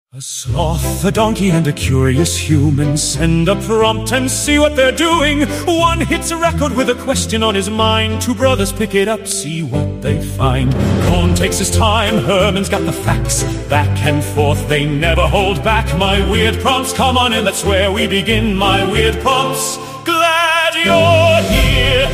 A sloth, a donkey, and a curious human send a prompt and see what they're doing. One hits a record with a question on his mind. Two brothers pick it up, see what they find. Cohn takes his time, Herman's got the facts. Back and forth, they never hold back. My weird prompts, come on in, that's where we begin. My weird prompts, glad you're here.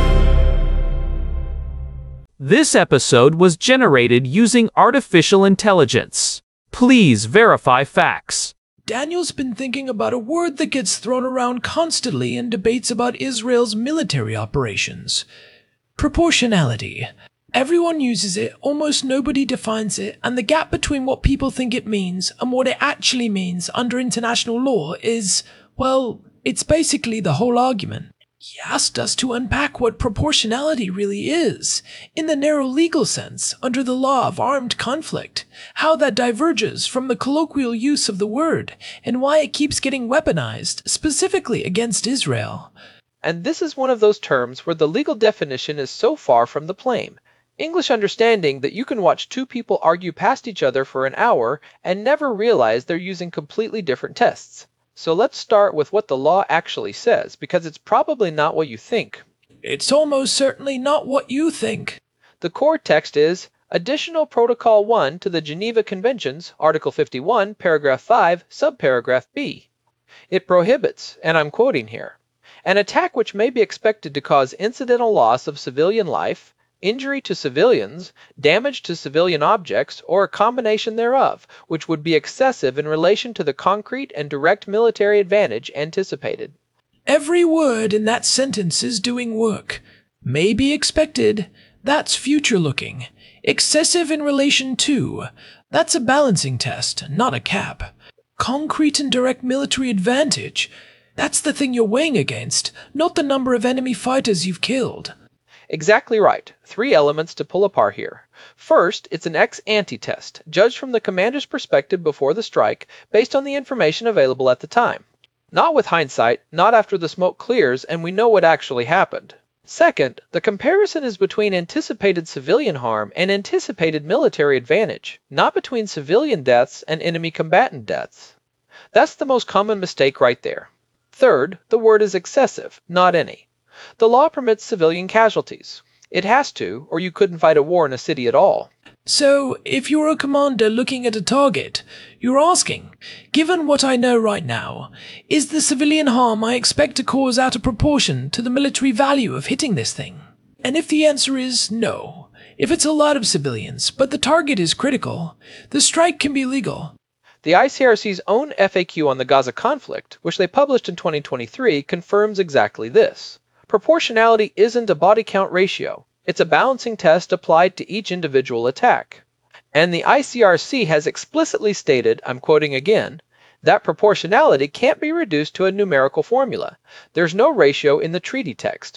This episode was generated using artificial intelligence. Please verify facts. Daniel's been thinking about a word that gets thrown around constantly in debates about Israel's military operations. Proportionality. Everyone uses it, almost nobody defines it, and the gap between what people think it means and what it actually means under international law is, well, it's basically the whole argument. He asked us to unpack what proportionality really is, in the narrow legal sense, under the law of armed conflict, how that diverges from the colloquial use of the word, and why it keeps getting weaponized, specifically against Israel. And this is one of those terms where the legal definition is so far from the plain. English understanding that you can watch two people argue past each other for an hour and never realize they're using completely different tests. So let's start with what the law actually says, because it's probably not what you think. It's almost certainly not what you think. The core text is Additional Protocol 1 to the Geneva Conventions, Article 51, Paragraph 5, Subparagraph B. It prohibits, and I'm quoting here, an attack which may be expected to cause incidental loss of civilian life, injury to civilians, damage to civilian objects, or a combination thereof, which would be excessive in relation to the concrete and direct military advantage anticipated. Every word in that sentence is doing work. May be expected, that's future-looking. Excessive in relation to, that's a balancing test, not a cap. Concrete and direct military advantage, that's the thing you're weighing against, not the number of enemy fighters you've killed. Exactly right. Three elements to pull apart here. First, it's an ex-ante test, judged from the commander's perspective before the strike, based on the information available at the time. Not with hindsight, not after the smoke clears and we know what actually happened. Second, the comparison is between anticipated civilian harm and anticipated military advantage, not between civilian deaths and enemy combatant deaths. That's the most common mistake right there. Third, the word is excessive, not any. The law permits civilian casualties. It has to, or you couldn't fight a war in a city at all. So, if you're a commander looking at a target, you're asking, given what I know right now, is the civilian harm I expect to cause out of proportion to the military value of hitting this thing? And if the answer is no, if it's a lot of civilians, but the target is critical, the strike can be legal. The ICRC's own FAQ on the Gaza conflict, which they published in 2023, confirms exactly this. Proportionality isn't a body count ratio. It's a balancing test applied to each individual attack. And the ICRC has explicitly stated, I'm quoting again, that proportionality can't be reduced to a numerical formula. There's no ratio in the treaty text.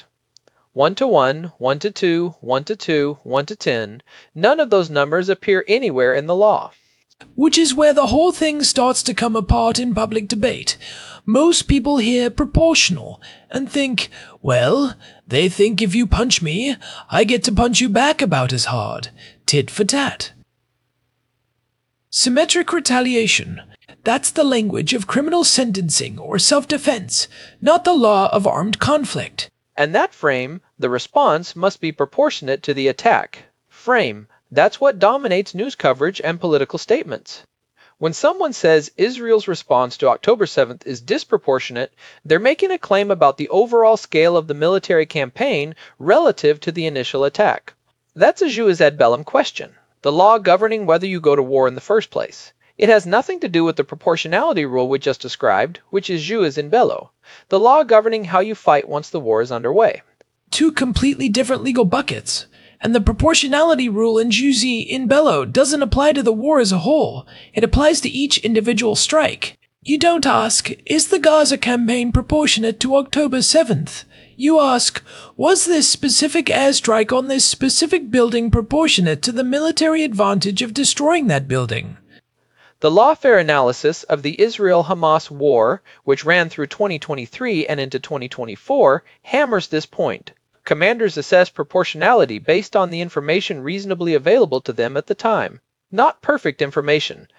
1 to 1, 1 to 2, 1 to 2, 1 to 10, none of those numbers appear anywhere in the law. Which is where the whole thing starts to come apart in public debate. Most people hear proportional and think, well, they think if you punch me, I get to punch you back about as hard. Tit for tat. Symmetric retaliation. That's the language of criminal sentencing or self-defense, not the law of armed conflict. And that frame, the response, must be proportionate to the attack. Frame, that's what dominates news coverage and political statements. When someone says Israel's response to October 7th is disproportionate, they're making a claim about the overall scale of the military campaign relative to the initial attack. That's a jus ad bellum question, the law governing whether you go to war in the first place. It has nothing to do with the proportionality rule we just described, which is jus in bello, the law governing how you fight once the war is underway. Two completely different legal buckets. And the proportionality rule in jus in bello doesn't apply to the war as a whole. It applies to each individual strike. You don't ask, is the Gaza campaign proportionate to October 7th? You ask, was this specific airstrike on this specific building proportionate to the military advantage of destroying that building? The lawfare analysis of the Israel-Hamas war, which ran through 2023 and into 2024, hammers this point. Commanders assess proportionality based on the information reasonably available to them at the time. Not perfect information,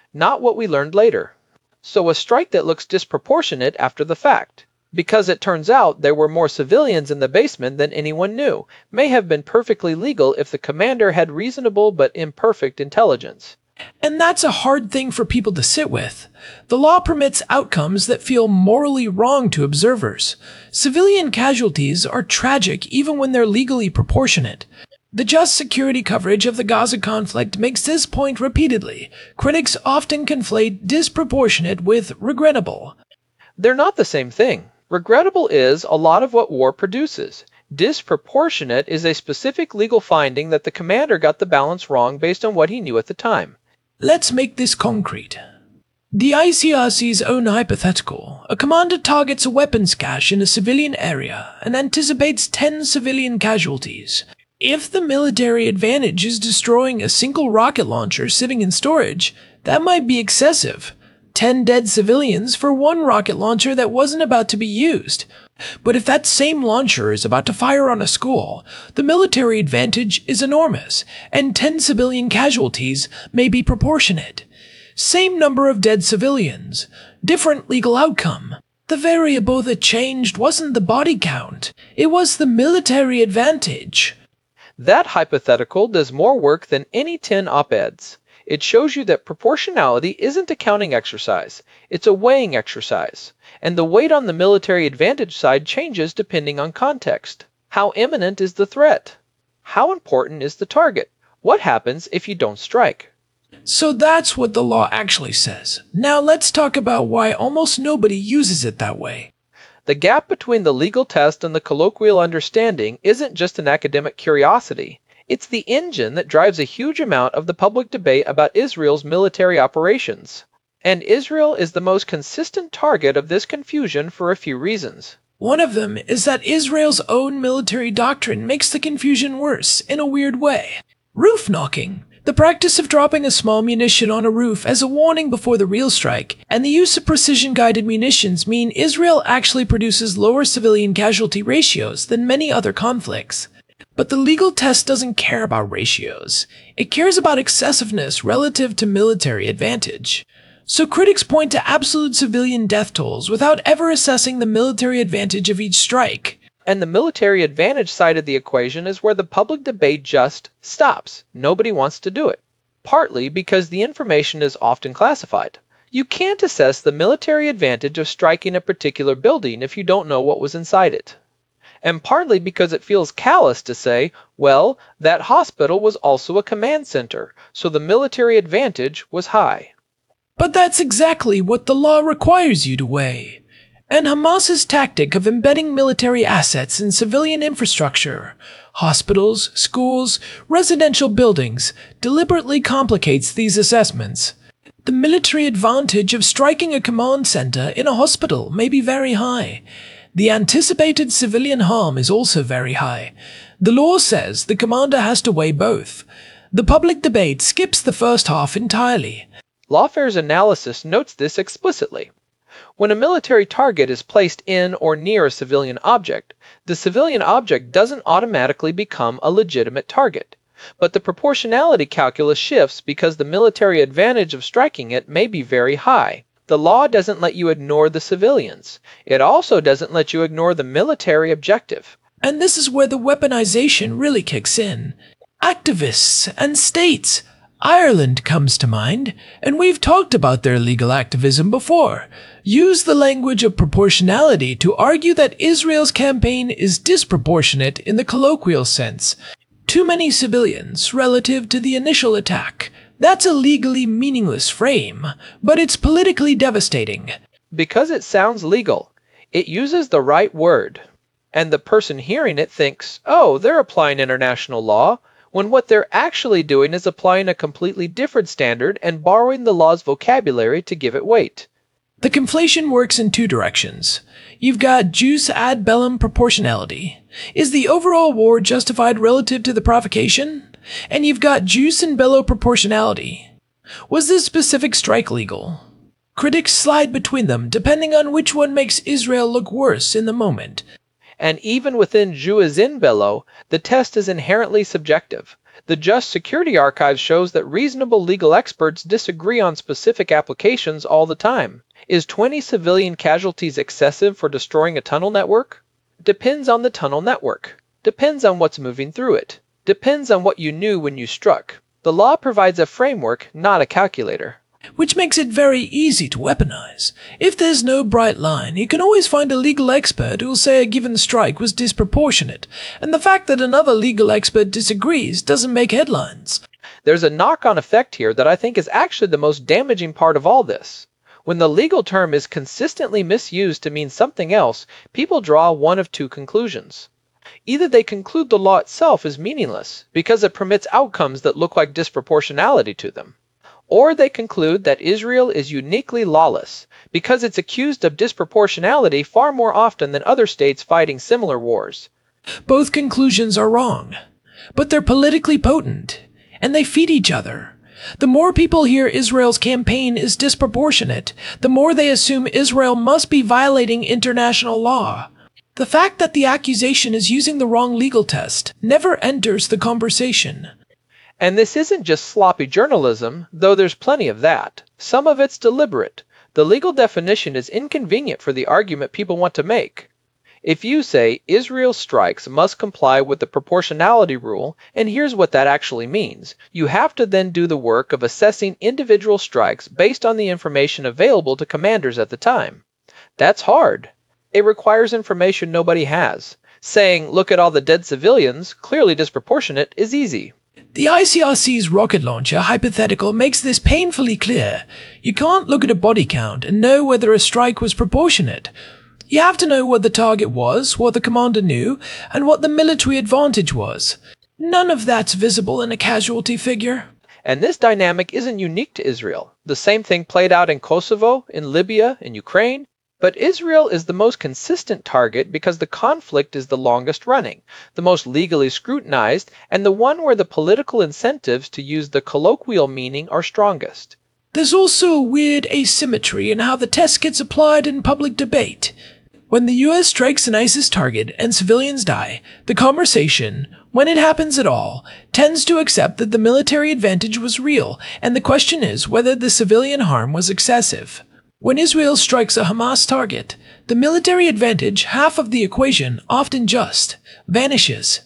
not what we learned later. So a strike that looks disproportionate after the fact, because it turns out there were more civilians in the basement than anyone knew, may have been perfectly legal if the commander had reasonable but imperfect intelligence. And that's a hard thing for people to sit with. The law permits outcomes that feel morally wrong to observers. Civilian casualties are tragic even when they're legally proportionate. The just security coverage of the Gaza conflict makes this point repeatedly. Critics often conflate disproportionate with regrettable. They're not the same thing. Regrettable is a lot of what war produces. Disproportionate is a specific legal finding that the commander got the balance wrong based on what he knew at the time. Let's make this concrete. The ICRC's own hypothetical. A commander targets a weapons cache in a civilian area and anticipates 10 civilian casualties. If the military advantage is destroying a single rocket launcher sitting in storage, that might be excessive. 10 dead civilians for one rocket launcher that wasn't about to be used. But if that same launcher is about to fire on a school, the military advantage is enormous, and 10 civilian casualties may be proportionate. Same number of dead civilians, different legal outcome. The variable that changed wasn't the body count, it was the military advantage. That hypothetical does more work than any 10 op-eds. It shows you that proportionality isn't a counting exercise, it's a weighing exercise, and the weight on the military advantage side changes depending on context. How imminent is the threat? How important is the target? What happens if you don't strike? So that's what the law actually says. Now let's talk about why almost nobody uses it that way. The gap between the legal test and the colloquial understanding isn't just an academic curiosity. It's the engine that drives a huge amount of the public debate about Israel's military operations. And Israel is the most consistent target of this confusion for a few reasons. One of them is that Israel's own military doctrine makes the confusion worse in a weird way. Roof knocking. The practice of dropping a small munition on a roof as a warning before the real strike, and the use of precision-guided munitions mean Israel actually produces lower civilian casualty ratios than many other conflicts. But the legal test doesn't care about ratios. It cares about excessiveness relative to military advantage. So critics point to absolute civilian death tolls without ever assessing the military advantage of each strike. And the military advantage side of the equation is where the public debate just stops. Nobody wants to do it. Partly because the information is often classified. You can't assess the military advantage of striking a particular building if you don't know what was inside it. And partly because it feels callous to say, well, that hospital was also a command center, so the military advantage was high. But that's exactly what the law requires you to weigh. And Hamas's tactic of embedding military assets in civilian infrastructure, hospitals, schools, residential buildings, deliberately complicates these assessments. The military advantage of striking a command center in a hospital may be very high. The anticipated civilian harm is also very high. The law says the commander has to weigh both. The public debate skips the first half entirely. Lawfare's analysis notes this explicitly. When a military target is placed in or near a civilian object, the civilian object doesn't automatically become a legitimate target. But the proportionality calculus shifts because the military advantage of striking it may be very high. The law doesn't let you ignore the civilians. It also doesn't let you ignore the military objective. And this is where the weaponization really kicks in. Activists and states. Ireland comes to mind, and we've talked about their legal activism before. Use the language of proportionality to argue that Israel's campaign is disproportionate in the colloquial sense. Too many civilians relative to the initial attack. That's a legally meaningless frame, but it's politically devastating. Because it sounds legal, it uses the right word. And the person hearing it thinks, oh, they're applying international law, when what they're actually doing is applying a completely different standard and borrowing the law's vocabulary to give it weight. The conflation works in two directions. You've got jus ad bellum proportionality. Is the overall war justified relative to the provocation? And you've got jus in bello proportionality. Was this specific strike legal? Critics slide between them depending on which one makes Israel look worse in the moment. And even within jus in bello, the test is inherently subjective. The Just Security Archive shows that reasonable legal experts disagree on specific applications all the time. Is 20 civilian casualties excessive for destroying a tunnel network? Depends on the tunnel network. Depends on what's moving through it. Depends on what you knew when you struck. The law provides a framework, not a calculator. Which makes it very easy to weaponize. If there's no bright line, you can always find a legal expert who'll say a given strike was disproportionate, and the fact that another legal expert disagrees doesn't make headlines. There's a knock-on effect here that I think is actually the most damaging part of all this. When the legal term is consistently misused to mean something else, people draw one of two conclusions. Either they conclude the law itself is meaningless because it permits outcomes that look like disproportionality to them. Or they conclude that Israel is uniquely lawless because it's accused of disproportionality far more often than other states fighting similar wars. Both conclusions are wrong, but they're politically potent, and they feed each other. The more people hear Israel's campaign is disproportionate, the more they assume Israel must be violating international law. The fact that the accusation is using the wrong legal test never enters the conversation. And this isn't just sloppy journalism, though there's plenty of that. Some of it's deliberate. The legal definition is inconvenient for the argument people want to make. If you say Israel strikes must comply with the proportionality rule, and here's what that actually means, you have to then do the work of assessing individual strikes based on the information available to commanders at the time. That's hard. It requires information nobody has. Saying, look at all the dead civilians, clearly disproportionate, is easy. The ICRC's rocket launcher hypothetical makes this painfully clear. You can't look at a body count and know whether a strike was proportionate. You have to know what the target was, what the commander knew, and what the military advantage was. None of that's visible in a casualty figure. And this dynamic isn't unique to Israel. The same thing played out in Kosovo, in Libya, in Ukraine. But Israel is the most consistent target because the conflict is the longest running, the most legally scrutinized, and the one where the political incentives, to use the colloquial meaning, are strongest. There's also a weird asymmetry in how the test gets applied in public debate. When the US strikes an ISIS target and civilians die, the conversation, when it happens at all, tends to accept that the military advantage was real, and the question is whether the civilian harm was excessive. When Israel strikes a Hamas target, the military advantage, half of the equation, often just, vanishes.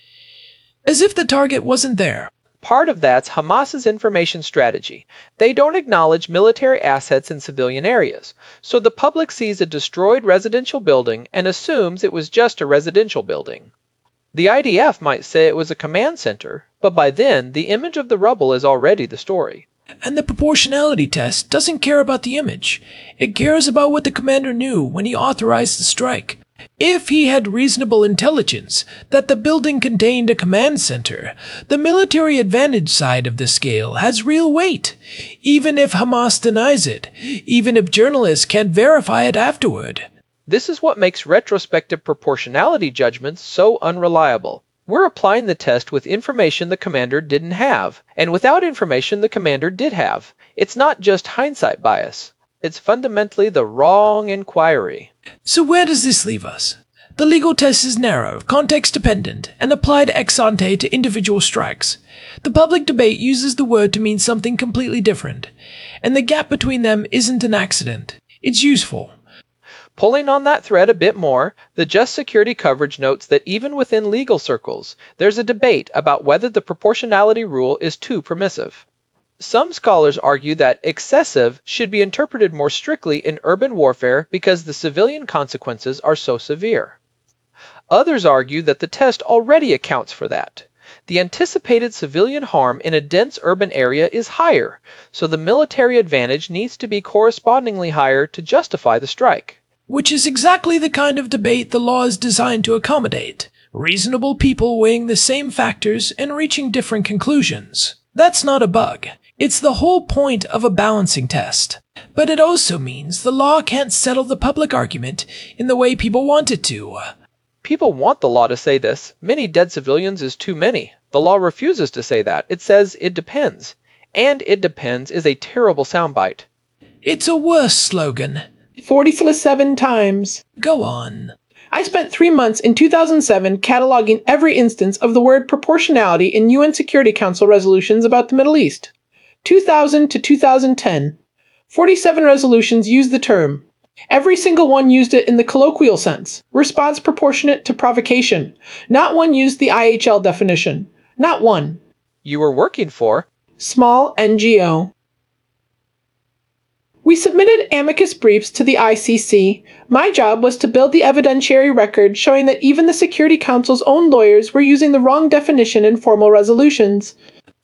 As if the target wasn't there. Part of that's Hamas's information strategy. They don't acknowledge military assets in civilian areas, so the public sees a destroyed residential building and assumes it was just a residential building. The IDF might say it was a command center, but by then, the image of the rubble is already the story. And the proportionality test doesn't care about the image. It cares about what the commander knew when he authorized the strike. If he had reasonable intelligence that the building contained a command center, the military advantage side of the scale has real weight, even if Hamas denies it, even if journalists can't verify it afterward. This is what makes retrospective proportionality judgments so unreliable. We're applying the test with information the commander didn't have, and without information the commander did have. It's not just hindsight bias. It's fundamentally the wrong inquiry. So where does this leave us? The legal test is narrow, context-dependent, and applied ex ante to individual strikes. The public debate uses the word to mean something completely different, and the gap between them isn't an accident. It's useful. Pulling on that thread a bit more, the Just Security coverage notes that even within legal circles, there's a debate about whether the proportionality rule is too permissive. Some scholars argue that excessive should be interpreted more strictly in urban warfare because the civilian consequences are so severe. Others argue that the test already accounts for that. The anticipated civilian harm in a dense urban area is higher, so the military advantage needs to be correspondingly higher to justify the strike. Which is exactly the kind of debate the law is designed to accommodate. Reasonable people weighing the same factors and reaching different conclusions. That's not a bug. It's the whole point of a balancing test. But it also means the law can't settle the public argument in the way people want it to. People want the law to say this. Many dead civilians is too many. The law refuses to say that. It says it depends. And it depends is a terrible soundbite. It's a worse slogan. 40 for the 7 times. Go on. I spent 3 months in 2007 cataloging every instance of the word proportionality in UN Security Council resolutions about the Middle East. 2000 to 2010. 47 resolutions used the term. Every single one used it in the colloquial sense, response proportionate to provocation. Not one used the IHL definition. Not one. You were working for Small NGO. We submitted amicus briefs to the ICC. My job was to build the evidentiary record showing that even the Security Council's own lawyers were using the wrong definition in formal resolutions.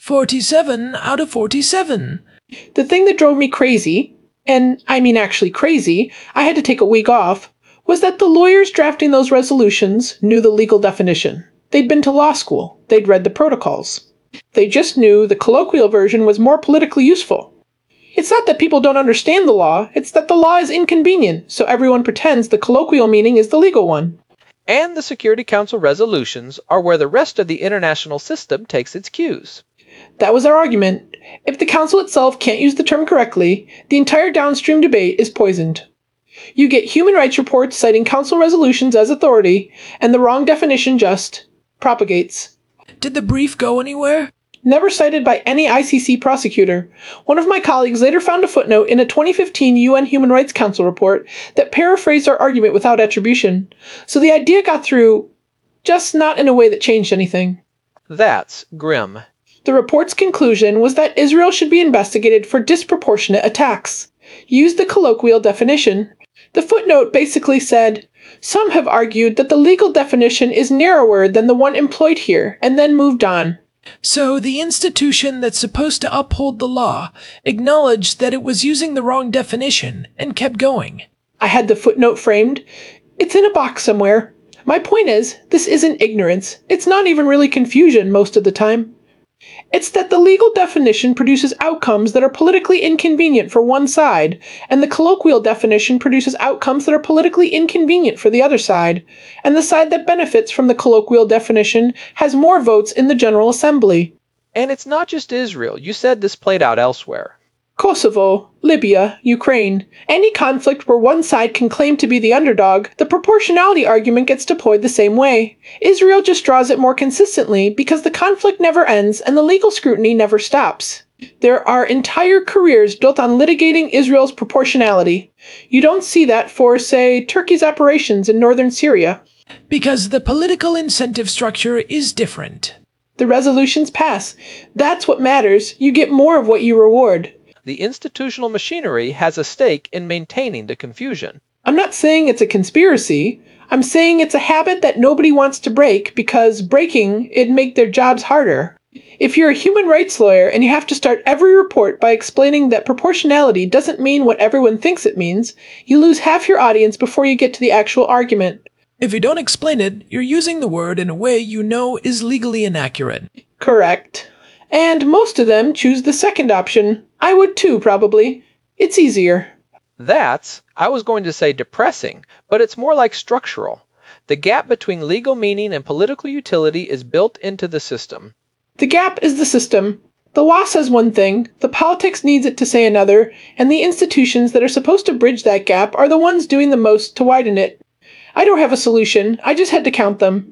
47 out of 47. The thing that drove me crazy, and I mean actually crazy, I had to take a week off, was that the lawyers drafting those resolutions knew the legal definition. They'd been to law school. They'd read the protocols. They just knew the colloquial version was more politically useful. It's not that people don't understand the law, it's that the law is inconvenient, so everyone pretends the colloquial meaning is the legal one. and the Security Council resolutions are where the rest of the international system takes its cues. That was our argument. If the Council itself can't use the term correctly, the entire downstream debate is poisoned. You get human rights reports citing Council resolutions as authority, and the wrong definition just propagates. Did the brief go anywhere? Never cited by any ICC prosecutor. One of my colleagues later found a footnote in a 2015 UN Human Rights Council report that paraphrased our argument without attribution. So the idea got through, just not in a way that changed anything. That's grim. The report's conclusion was that Israel should be investigated for disproportionate attacks. Use the colloquial definition. The footnote basically said, some have argued that the legal definition is narrower than the one employed here, and then moved on. So the institution that's supposed to uphold the law acknowledged that it was using the wrong definition and kept going. I had the footnote framed. It's in a box somewhere. My point is, this isn't ignorance. It's not even really confusion most of the time. It's that the legal definition produces outcomes that are politically inconvenient for one side, and the colloquial definition produces outcomes that are politically inconvenient for the other side, and the side that benefits from the colloquial definition has more votes in the General Assembly. And it's not just Israel. You said this played out elsewhere. Kosovo, Libya, Ukraine. Any conflict where one side can claim to be the underdog, the proportionality argument gets deployed the same way. Israel just draws it more consistently because the conflict never ends and the legal scrutiny never stops. There are entire careers built on litigating Israel's proportionality. You don't see that for, say, Turkey's operations in northern Syria. Because the political incentive structure is different. The resolutions pass. That's what matters. You get more of what you reward. The institutional machinery has a stake in maintaining the confusion. I'm not saying it's a conspiracy. I'm saying it's a habit that nobody wants to break because breaking it'd make their jobs harder. If you're a human rights lawyer and you have to start every report by explaining that proportionality doesn't mean what everyone thinks it means, you lose half your audience before you get to the actual argument. If you don't explain it, you're using the word in a way you know is legally inaccurate. Correct. And most of them choose the second option. I would too, probably. It's easier. That's, I was going to say depressing, but it's more like structural. The gap between legal meaning and political utility is built into the system. The gap is the system. The law says one thing, the politics needs it to say another, and the institutions that are supposed to bridge that gap are the ones doing the most to widen it. I don't have a solution, I just had to count them.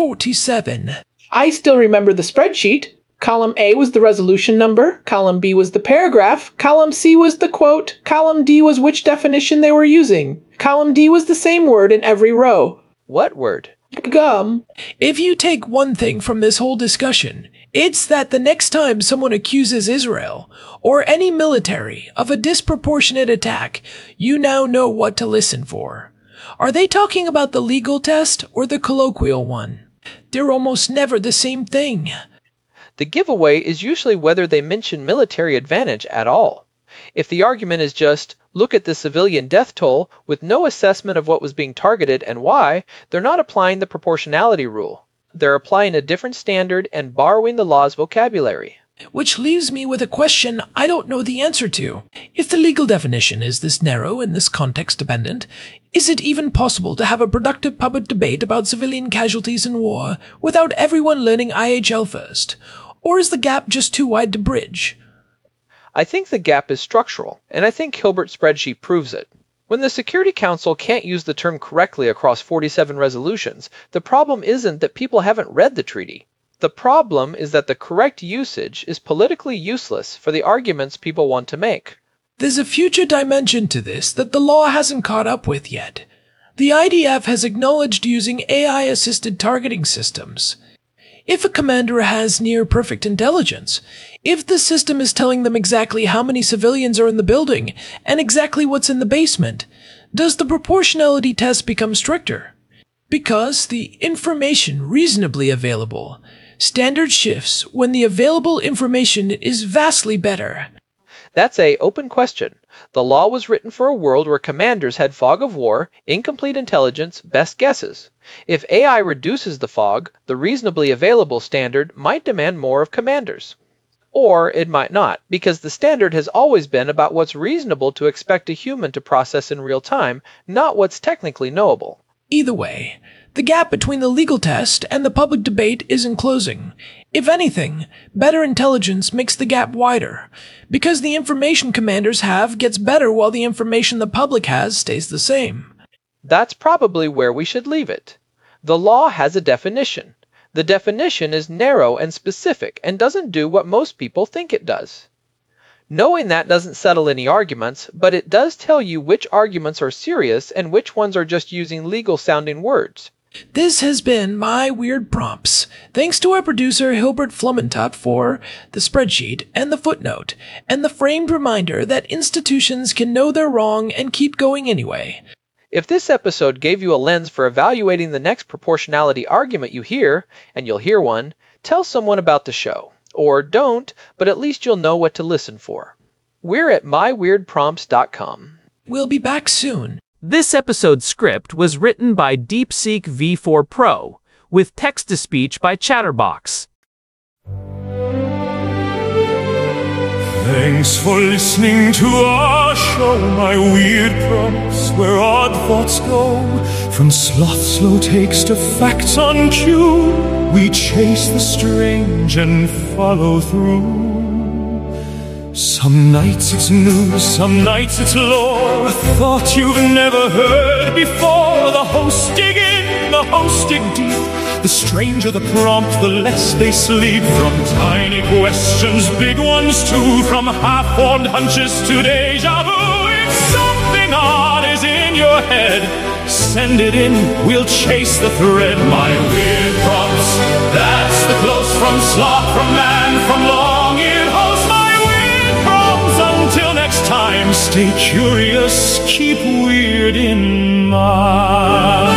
47. I still remember the spreadsheet. Column A was the resolution number, column B was the paragraph, column C was the quote, column D was which definition they were using. Column D was the same word in every row. What word? Gum. If you take one thing from this whole discussion, it's that the next time someone accuses Israel, or any military, of a disproportionate attack, you now know what to listen for. Are they talking about the legal test or the colloquial one? They're almost never the same thing. The giveaway is usually whether they mention military advantage at all. If the argument is just, look at the civilian death toll, with no assessment of what was being targeted and why, they're not applying the proportionality rule. They're applying a different standard and borrowing the law's vocabulary. Which leaves me with a question I don't know the answer to. If the legal definition is this narrow and this context dependent, is it even possible to have a productive public debate about civilian casualties in war without everyone learning IHL first? Or is the gap just too wide to bridge? I think the gap is structural, and I think Hilbert's spreadsheet proves it. When the Security Council can't use the term correctly across 47 resolutions, the problem isn't that people haven't read the treaty. The problem is that the correct usage is politically useless for the arguments people want to make. There's a future dimension to this that the law hasn't caught up with yet. The IDF has acknowledged using AI-assisted targeting systems. If a commander has near-perfect intelligence, if the system is telling them exactly how many civilians are in the building and exactly what's in the basement, does the proportionality test become stricter? Because the information reasonably available, standard shifts when the available information is vastly better. That's an open question. The law was written for a world where commanders had fog of war, incomplete intelligence, best guesses. If AI reduces the fog, the reasonably available standard might demand more of commanders. Or it might not, because the standard has always been about what's reasonable to expect a human to process in real time, not what's technically knowable. Either way, the gap between the legal test and the public debate isn't closing. If anything, better intelligence makes the gap wider, because the information commanders have gets better while the information the public has stays the same. That's probably where we should leave it. The law has a definition. The definition is narrow and specific and doesn't do what most people think it does. Knowing that doesn't settle any arguments, but it does tell you which arguments are serious and which ones are just using legal-sounding words. This has been My Weird Prompts. Thanks to our producer Hilbert Flumentop for the spreadsheet and the footnote, and the framed reminder that institutions can know they're wrong and keep going anyway. If this episode gave you a lens for evaluating the next proportionality argument you hear, and you'll hear one, tell someone about the show. Or don't, but at least you'll know what to listen for. We're at myweirdprompts.com. We'll be back soon. This episode's script was written by DeepSeek V4 Pro, with text-to-speech by Chatterbox. Thanks for listening to our show, My Weird Prompts, where odd thoughts go. From sloth slow takes to facts on cue, we chase the strange and follow through. Some nights it's news, some nights it's lore, a thought you've never heard before. The hosts dig in, the hosts dig deep. The stranger the prompt, the less they sleep. From tiny questions, big ones too, from half-formed hunches to deja vu. If something odd is in your head, send it in, we'll chase the thread. My Weird Prompts, that's the close from sloth, from man, from long-eared host. My Weird Prompts, until next time, stay curious, keep weird in mind.